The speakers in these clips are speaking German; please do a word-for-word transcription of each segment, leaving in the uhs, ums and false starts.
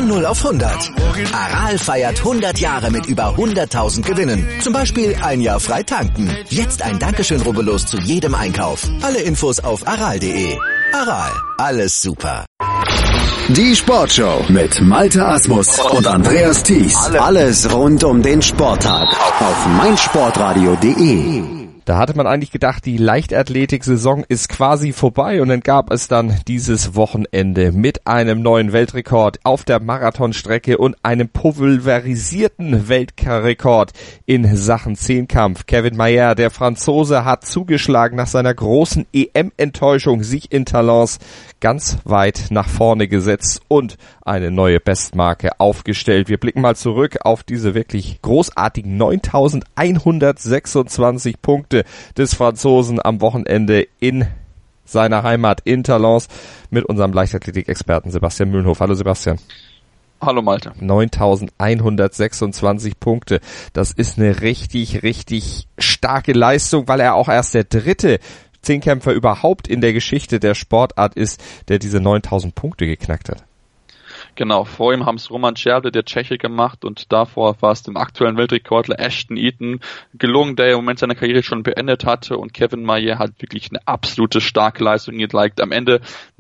Von null auf hundert. Aral feiert hundert Jahre mit über hunderttausend Gewinnen. Zum Beispiel ein Jahr frei tanken. Jetzt ein Dankeschön, rubbellos zu jedem Einkauf. Alle Infos auf aral punkt de. Aral, alles super. Die Sportshow mit Malte Asmus und Andreas Thies. Alles rund um den Sporttag auf meinsportradio punkt de. Da hatte man eigentlich gedacht, die Leichtathletik-Saison ist quasi vorbei und dann gab es dann dieses Wochenende mit einem neuen Weltrekord auf der Marathonstrecke und einem pulverisierten Weltrekord in Sachen Zehnkampf. Kevin Mayer, der Franzose, hat zugeschlagen nach seiner großen E M-Enttäuschung, sich in Talence ganz weit nach vorne gesetzt und eine neue Bestmarke aufgestellt. Wir blicken mal zurück auf diese wirklich großartigen neuntausendeinhundertsechsundzwanzig Punkte des Franzosen am Wochenende in seiner Heimat in Talence mit unserem Leichtathletik-Experten Sebastian Mühlenhof. Hallo Sebastian. Hallo Malte. neuntausendeinhundertsechsundzwanzig Punkte. Das ist eine richtig, richtig starke Leistung, weil er auch erst der dritte Zehnkämpfer überhaupt in der Geschichte der Sportart ist, der diese neuntausend Punkte geknackt hat. Genau, vor ihm haben es Roman Červdě, der Tscheche, gemacht und davor war es dem aktuellen Weltrekordler Ashton Eaton gelungen, der im Moment seine Karriere schon beendet hatte, und Kevin Mayer hat wirklich eine absolute starke Leistung gezeigt. Am Ende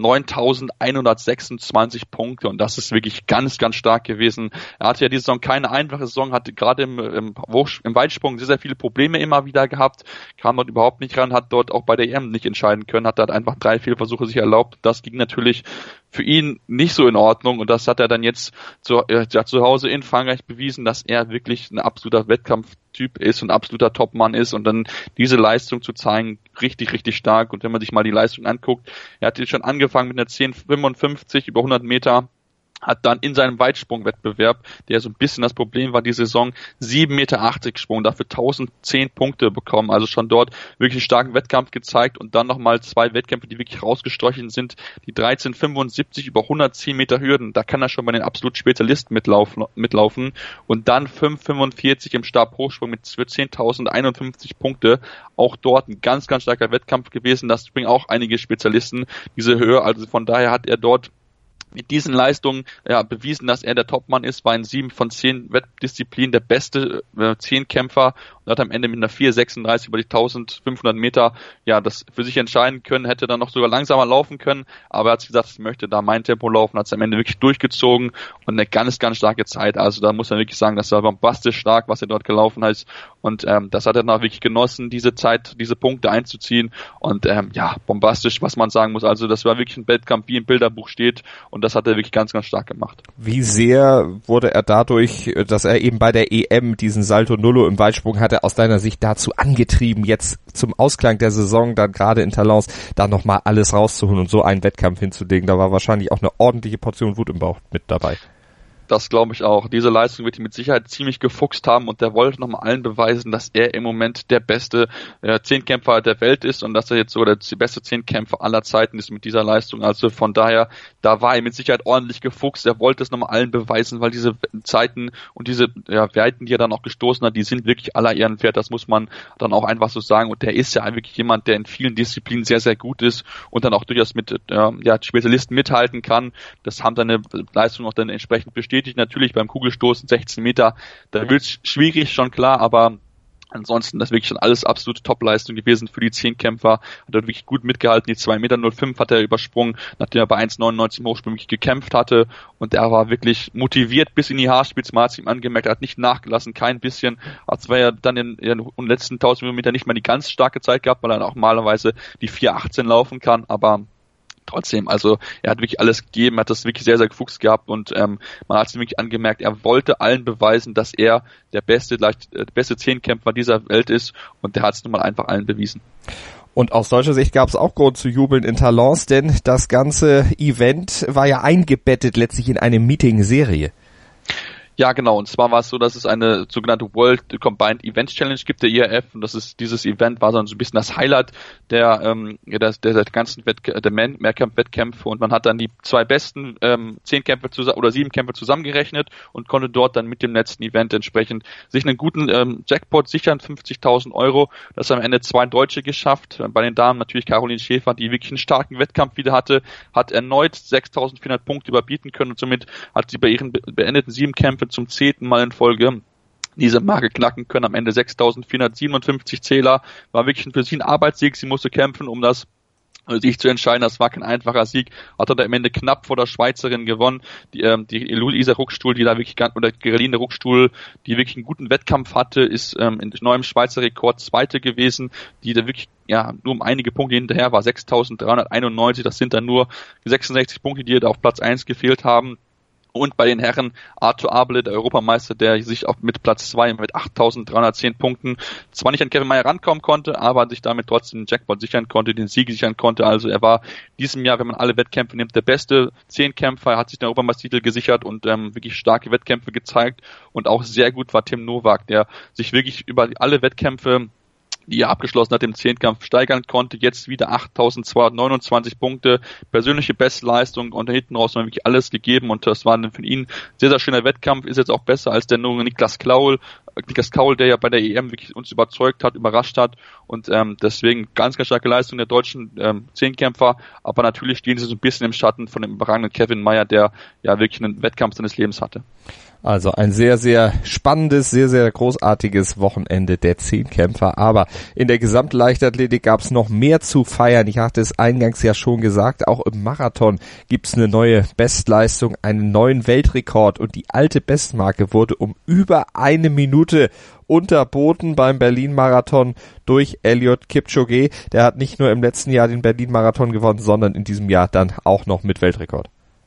neuntausendeinhundertsechsundzwanzig Punkte und das ist wirklich ganz, ganz stark gewesen. Er hatte ja diese Saison keine einfache Saison, hatte gerade im, im, im Weitsprung sehr, sehr viele Probleme immer wieder gehabt, kam dort überhaupt nicht ran, hat dort auch bei der E M nicht entscheiden können, hat dort einfach drei Fehlversuche sich erlaubt. Das ging natürlich für ihn nicht so in Ordnung und das hat er dann jetzt zu, ja, zu Hause in Frankreich bewiesen, dass er wirklich ein absoluter Wettkampftyp ist und ein absoluter Topmann ist, und dann diese Leistung zu zeigen, richtig, richtig stark. Und wenn man sich mal die Leistung anguckt, er hat jetzt schon angefangen mit einer zehn fünfundfünfzig über hundert Meter, hat dann in seinem Weitsprungwettbewerb, der so ein bisschen das Problem war, die Saison sieben Meter achtzig gesprungen, dafür tausendzehn Punkte bekommen, also schon dort wirklich einen starken Wettkampf gezeigt, und dann nochmal zwei Wettkämpfe, die wirklich rausgestrichen sind, die dreizehn fünfundsiebzig über hundertzehn Meter Hürden, da kann er schon bei den absoluten Spezialisten mitlaufen, mitlaufen und dann fünf fünfundvierzig im Stabhochsprung mit zehntausendeinundfünfzig Punkte, auch dort ein ganz, ganz starker Wettkampf gewesen, das springen auch einige Spezialisten diese Höhe, also von daher hat er dort mit diesen Leistungen ja, bewiesen, dass er der Topmann ist, war in sieben von zehn Wettdisziplinen der beste äh, Zehnkämpfer und hat am Ende mit einer vier sechsunddreißig über die eintausendfünfhundert Meter ja das für sich entscheiden können, hätte dann noch sogar langsamer laufen können, aber er hat gesagt, ich möchte da mein Tempo laufen, hat es am Ende wirklich durchgezogen und eine ganz, ganz starke Zeit, also da muss man wirklich sagen, das war bombastisch stark, was er dort gelaufen hat, und ähm, das hat er dann auch wirklich genossen, diese Zeit, diese Punkte einzuziehen, und ähm, ja, bombastisch, was man sagen muss, also das war wirklich ein Wettkampf, wie im Bilderbuch steht, und das hat er wirklich ganz, ganz stark gemacht. Wie sehr wurde er dadurch, dass er eben bei der E M diesen Salto Nullo im Weitsprung hatte, aus deiner Sicht dazu angetrieben, jetzt zum Ausklang der Saison, dann gerade in Talence, da nochmal alles rauszuholen und so einen Wettkampf hinzulegen? Da war wahrscheinlich auch eine ordentliche Portion Wut im Bauch mit dabei. Das glaube ich auch. Diese Leistung wird ihn mit Sicherheit ziemlich gefuchst haben, und der wollte nochmal allen beweisen, dass er im Moment der beste äh, Zehnkämpfer der Welt ist und dass er jetzt sogar der beste Zehnkämpfer aller Zeiten ist mit dieser Leistung. Also von daher, da war er mit Sicherheit ordentlich gefuchst. Er wollte es nochmal allen beweisen, weil diese Zeiten und diese ja, Weiten, die er dann auch gestoßen hat, die sind wirklich aller Ehren wert. Das muss man dann auch einfach so sagen. Und der ist ja wirklich jemand, der in vielen Disziplinen sehr, sehr gut ist und dann auch durchaus mit äh, ja, Spezialisten mithalten kann. Das haben seine Leistungen auch dann entsprechend bestätigt. Natürlich beim Kugelstoßen sechzehn Meter, da wird es schwierig, schon klar, aber ansonsten, das ist wirklich schon alles absolute Topleistung gewesen für die Zehnkämpfer. Hat er wirklich gut mitgehalten. Die zwei Meter null fünf hat er übersprungen, nachdem er bei eins neunundneunzig im Hochsprung wirklich gekämpft hatte. Und er war wirklich motiviert bis in die Haarspitze. Man hat es ihm angemerkt, er hat nicht nachgelassen, kein bisschen. Hat zwar ja dann in den letzten tausend Meter nicht mal die ganz starke Zeit gehabt, weil er auch normalerweise die vier achtzehn laufen kann, aber trotzdem, also er hat wirklich alles gegeben, hat das wirklich sehr, sehr gefuchst gehabt, und ähm, man hat es ihm wirklich angemerkt, er wollte allen beweisen, dass er der beste, leicht, äh, beste Zehnkämpfer dieser Welt ist, und der hat es nun mal einfach allen bewiesen. Und aus deutscher Sicht gab es auch Grund zu jubeln in Talence, denn das ganze Event war ja eingebettet letztlich in eine Meeting-Serie. Ja, genau. Und zwar war es so, dass es eine sogenannte World Combined Events Challenge gibt, der I R F. Und das ist, dieses Event war so ein bisschen das Highlight der, ähm, der, der, der ganzen Wettk- der Mehrkampf-Wettkämpfe. Und man hat dann die zwei besten, ähm, zehn Kämpfe zusammen, oder sieben Kämpfe zusammengerechnet und konnte dort dann mit dem letzten Event entsprechend sich einen guten, ähm, Jackpot sichern, fünfzigtausend Euro. Das haben am Ende zwei Deutsche geschafft. Bei den Damen natürlich Caroline Schäfer, die wirklich einen starken Wettkampf wieder hatte, hat erneut sechstausendvierhundert Punkte überbieten können und somit hat sie bei ihren beendeten sieben Kämpfen zum zehnten Mal in Folge diese Marke knacken können. Am Ende sechstausendvierhundertsiebenundfünfzig Zähler. War wirklich für sie ein Arbeitssieg. Sie musste kämpfen, um das sich zu entscheiden. Das war kein einfacher Sieg. Hat er am Ende knapp vor der Schweizerin gewonnen. Die, ähm, die Luisa Ruckstuhl, die da wirklich, oder Geraldine Ruckstuhl, die wirklich einen guten Wettkampf hatte, ist ähm, in neuem Schweizer Rekord Zweite gewesen, die da wirklich ja nur um einige Punkte hinterher war. sechstausenddreihunderteinundneunzig. Das sind dann nur sechsundsechzig Punkte, die da auf Platz eins gefehlt haben. Und bei den Herren Arthur Abele, der Europameister, der sich auch mit Platz zwei mit achttausenddreihundertzehn Punkten zwar nicht an Kevin Mayer rankommen konnte, aber sich damit trotzdem den Jackpot sichern konnte, den Sieg sichern konnte. Also er war diesem Jahr, wenn man alle Wettkämpfe nimmt, der beste Zehnkämpfer. Er hat sich den Europameistertitel gesichert und ähm, wirklich starke Wettkämpfe gezeigt. Und auch sehr gut war Tim Nowak, der sich wirklich über alle Wettkämpfe, die er abgeschlossen hat, im Zehnkampf steigern konnte. Jetzt wieder achttausendzweihundertneunundzwanzig Punkte, persönliche Bestleistung und hinten raus haben wir wirklich alles gegeben und das war für ihn ein sehr, sehr schöner Wettkampf, ist jetzt auch besser als der nur Niklas Kaul, Niklas Kaul, der ja bei der E M wirklich uns überzeugt hat, überrascht hat und ähm, deswegen ganz, ganz starke Leistung der deutschen ähm, Zehnkämpfer, aber natürlich stehen sie so ein bisschen im Schatten von dem überragenden Kevin Mayer, der ja wirklich einen Wettkampf seines Lebens hatte. Also ein sehr, sehr spannendes, sehr, sehr großartiges Wochenende der Zehnkämpfer. Aber in der Gesamtleichtathletik gab es noch mehr zu feiern. Ich hatte es eingangs ja schon gesagt, auch im Marathon gibt es eine neue Bestleistung, einen neuen Weltrekord. Und die alte Bestmarke wurde um über eine Minute unterboten beim Berlin-Marathon durch Eliud Kipchoge. Der hat nicht nur im letzten Jahr den Berlin-Marathon gewonnen, sondern in diesem Jahr dann auch noch mit Weltrekord.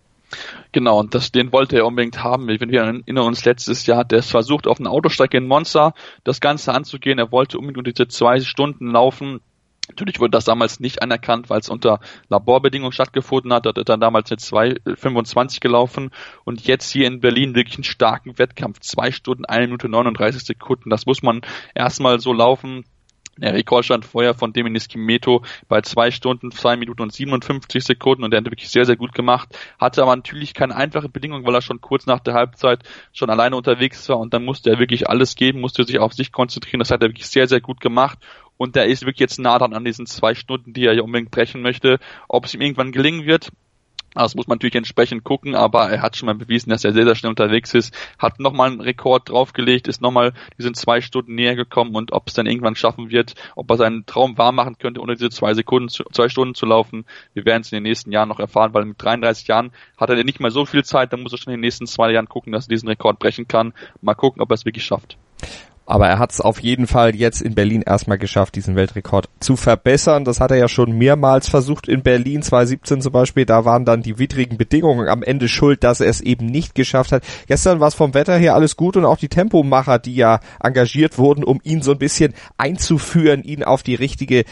Genau, und das, den wollte er unbedingt haben. Wir erinnern uns letztes Jahr, hat er versucht, auf einer Autostrecke in Monza das Ganze anzugehen. Er wollte unbedingt diese zwei Stunden laufen. Natürlich wurde das damals nicht anerkannt, weil es unter Laborbedingungen stattgefunden hat. Da hat er dann damals eine zwei fünfundzwanzig gelaufen und jetzt hier in Berlin wirklich einen starken Wettkampf. Zwei Stunden, eine Minute neununddreißig Sekunden. Das muss man erstmal so laufen. Der Rekord stand vorher von Demis Kimetto bei zwei Stunden, zwei Minuten und siebenundfünfzig Sekunden und der hat wirklich sehr, sehr gut gemacht. Hatte aber natürlich keine einfache Bedingung, weil er schon kurz nach der Halbzeit schon alleine unterwegs war und dann musste er wirklich alles geben, musste sich auf sich konzentrieren. Das hat er wirklich sehr, sehr gut gemacht und der ist wirklich jetzt nah dran an diesen zwei Stunden, die er ja unbedingt brechen möchte. Ob es ihm irgendwann gelingen wird, das muss man natürlich entsprechend gucken, aber er hat schon mal bewiesen, dass er sehr, sehr schnell unterwegs ist, hat nochmal einen Rekord draufgelegt, ist nochmal diesen zwei Stunden näher gekommen und ob es dann irgendwann schaffen wird, ob er seinen Traum wahr machen könnte, unter diese zwei Sekunden, zwei Stunden zu laufen. Wir werden es in den nächsten Jahren noch erfahren, weil mit dreiunddreißig Jahren hat er nicht mal so viel Zeit, dann muss er schon in den nächsten zwei Jahren gucken, dass er diesen Rekord brechen kann. Mal gucken, ob er es wirklich schafft. Aber er hat es auf jeden Fall jetzt in Berlin erstmal geschafft, diesen Weltrekord zu verbessern. Das hat er ja schon mehrmals versucht in Berlin, zwanzig siebzehn zum Beispiel. Da waren dann die widrigen Bedingungen am Ende schuld, dass er es eben nicht geschafft hat. Gestern war es vom Wetter her alles gut und auch die Tempomacher, die ja engagiert wurden, um ihn so ein bisschen einzuführen, ihn auf die richtige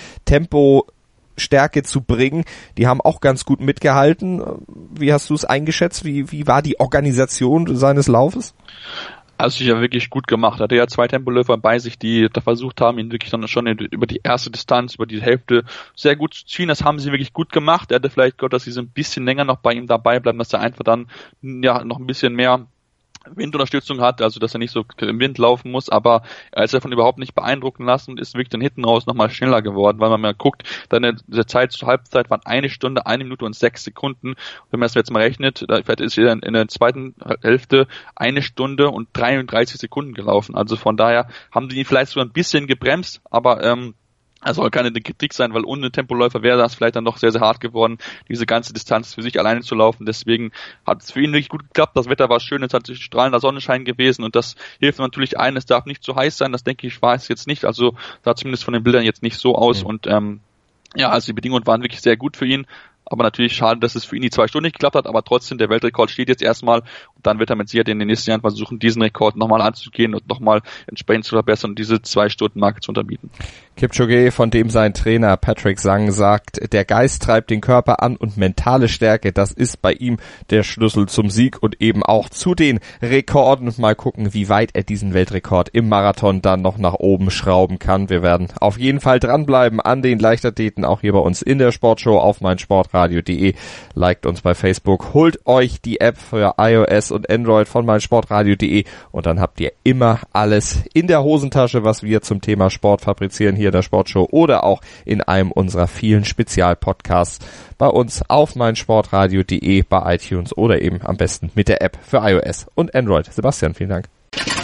Tempostärke zu bringen, die haben auch ganz gut mitgehalten. Wie hast du es eingeschätzt? Wie, wie war die Organisation seines Laufes? Also sich ja wirklich gut gemacht. Er hatte ja zwei Tempoläufer bei sich, die da versucht haben, ihn wirklich dann schon über die erste Distanz, über die Hälfte sehr gut zu ziehen. Das haben sie wirklich gut gemacht. Er hätte vielleicht Gott, dass sie so ein bisschen länger noch bei ihm dabei bleiben, dass er einfach dann ja noch ein bisschen mehr Windunterstützung hat, also dass er nicht so im Wind laufen muss, aber er ist davon überhaupt nicht beeindrucken lassen und ist wirklich dann hinten raus nochmal schneller geworden, weil man mal guckt, dann diese Zeit zur Halbzeit waren eine Stunde, eine Minute und sechs Sekunden. Und wenn man das jetzt mal rechnet, vielleicht ist er in der zweiten Hälfte eine Stunde und dreiunddreißig Sekunden gelaufen. Also von daher haben die ihn vielleicht sogar ein bisschen gebremst, aber ähm, er soll keine Kritik sein, weil ohne Tempoläufer wäre das vielleicht dann doch sehr, sehr hart geworden, diese ganze Distanz für sich alleine zu laufen. Deswegen hat es für ihn wirklich gut geklappt. Das Wetter war schön, es hat strahlender Sonnenschein gewesen und das hilft natürlich ein. Es darf nicht zu heiß sein, das denke ich, war es jetzt nicht. Also sah zumindest von den Bildern jetzt nicht so aus. Mhm. Und ähm, ja, also die Bedingungen waren wirklich sehr gut für ihn. aber natürlich schade, dass es für ihn die zwei Stunden nicht geklappt hat, aber trotzdem, der Weltrekord steht jetzt erstmal und dann wird er mit Sicherheit in den nächsten Jahren versuchen, diesen Rekord nochmal anzugehen und nochmal entsprechend zu verbessern und diese zwei Stunden Marke zu unterbieten. Kipchoge, von dem sein Trainer Patrick Sang sagt, der Geist treibt den Körper an und mentale Stärke, das ist bei ihm der Schlüssel zum Sieg und eben auch zu den Rekorden. Mal gucken, wie weit er diesen Weltrekord im Marathon dann noch nach oben schrauben kann. Wir werden auf jeden Fall dranbleiben an den Leichtathleten, auch hier bei uns in der Sportshow auf meinsportradio punkt de. Liked uns bei Facebook, holt euch die App für iOS und Android von meinsportradio punkt de und dann habt ihr immer alles in der Hosentasche, was wir zum Thema Sport fabrizieren hier in der Sportshow oder auch in einem unserer vielen Spezialpodcasts bei uns auf meinsportradio punkt de, bei iTunes oder eben am besten mit der App für iOS und Android. Sebastian, vielen Dank.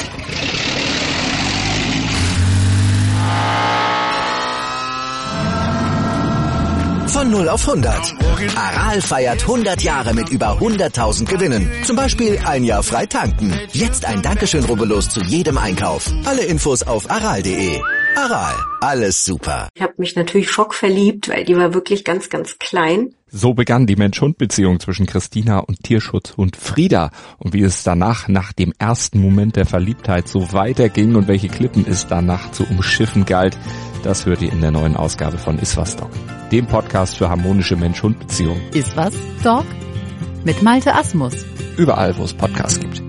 Von null auf hundert. Aral feiert hundert Jahre mit über hunderttausend Gewinnen. Zum Beispiel ein Jahr frei tanken. Jetzt ein Dankeschön, rubbellos zu jedem Einkauf. Alle Infos auf aral punkt de. Aral, alles super. Ich habe mich natürlich schockverliebt, weil die war wirklich ganz, ganz klein. So begann die Mensch-Hund-Beziehung zwischen Christina und Tierschutzhund Frieda. Und wie es danach, nach dem ersten Moment der Verliebtheit, so weiterging und welche Klippen es danach zu umschiffen galt, das hört ihr in der neuen Ausgabe von Iswas Dog, dem Podcast für harmonische Mensch-Hund-Beziehungen. Iswas Dog mit Malte Asmus. Überall, wo es Podcasts gibt.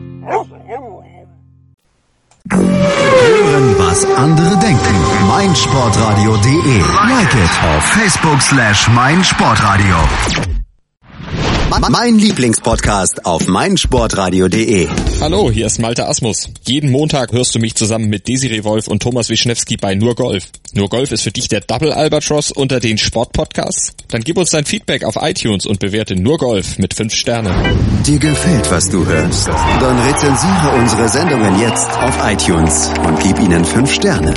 Hören, was andere denken. meinsportradio punkt de. Like it auf Facebook slash meinsportradio. Mein Lieblingspodcast auf meinsportradio punkt de. Hallo, hier ist Malte Asmus. Jeden Montag hörst du mich zusammen mit Desiree Wolf und Thomas Wischnewski bei Nur Golf. Nur Golf ist für dich der Double Albatross unter den Sportpodcasts? Dann gib uns dein Feedback auf iTunes und bewerte Nur Golf mit fünf Sternen. Dir gefällt, was du hörst? Dann rezensiere unsere Sendungen jetzt auf iTunes und gib ihnen fünf Sterne.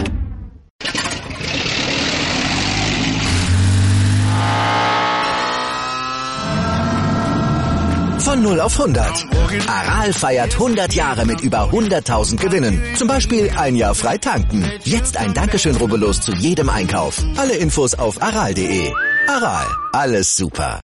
Von null auf hundert. Aral feiert hundert Jahre mit über hunderttausend Gewinnen. Zum Beispiel ein Jahr frei tanken. Jetzt ein Dankeschön, rubbellos zu jedem Einkauf. Alle Infos auf aral punkt de. Aral, alles super.